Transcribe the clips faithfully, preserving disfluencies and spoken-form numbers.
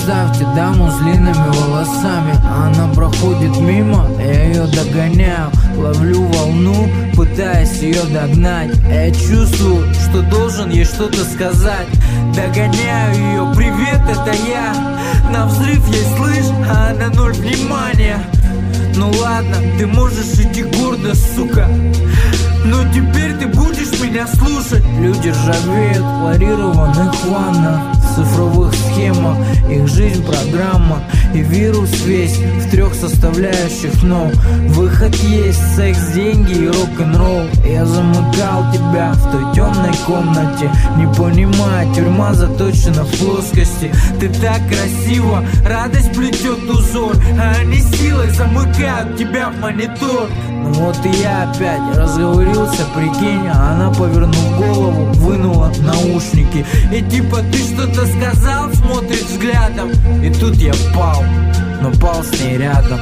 представьте даму с длинными волосами. Она проходит мимо, я ее догоняю. Ловлю волну, пытаясь ее догнать. Я чувствую, что должен ей что-то сказать. Догоняю ее, привет, это я. На взрыв ей слышь, а она ноль внимания. Ну ладно, ты можешь идти гордо, сука, но теперь ты будешь меня слушать. Люди ржавеют в хлорированных ваннах, в цифровых схемах. Их жизнь программа, и вирус весь в трех составляющих, но выход есть: секс, деньги и рок-н-ролл. Я замыкал тебя в той темной комнате, не понимая, тюрьма заточена в плоскости. Ты так красиво, радость плетет узор, а они силой замыкают тебя в монитор. Ну вот и я опять разговорился, прикинь. А она, повернув голову, вынула наушники. И типа ты что-то сказал, смотрит взглядом. И тут я пал, но пал с ней рядом.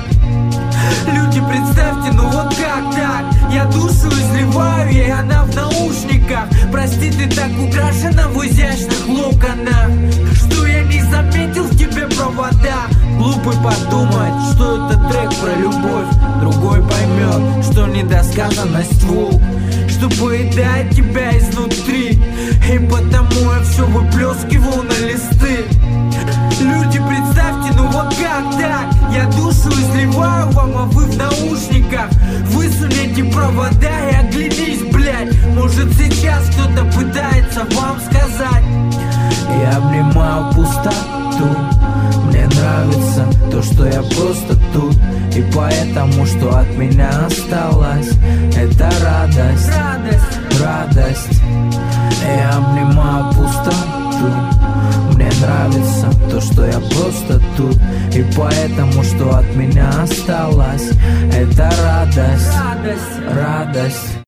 Люди, представьте, ну вот как так? Я душу изливаю, и она в наушниках. Прости, ты так украшена в изящных локонах, что я не заметил в тебе провода. Глупый подумает, что это трек про любовь. Другой поймет, что недосказанность волк, что поедает тебя изнутри. И потому я все выплескивал на листы. Люди, представьте, ну вот как так? Я душу изливаю вам, а вы в наушниках. Высунете провода и оглянись, блядь. Может сейчас кто-то пытается вам сказать. Я обнимаю пустоту. Мне нравится то, что я просто тут. И поэтому, что от меня осталось, это радость, радость, радость. Я обнимаю пустоту. Мне нравится то, что я просто тут. И поэтому, что от меня осталось, это радость, радость, радость.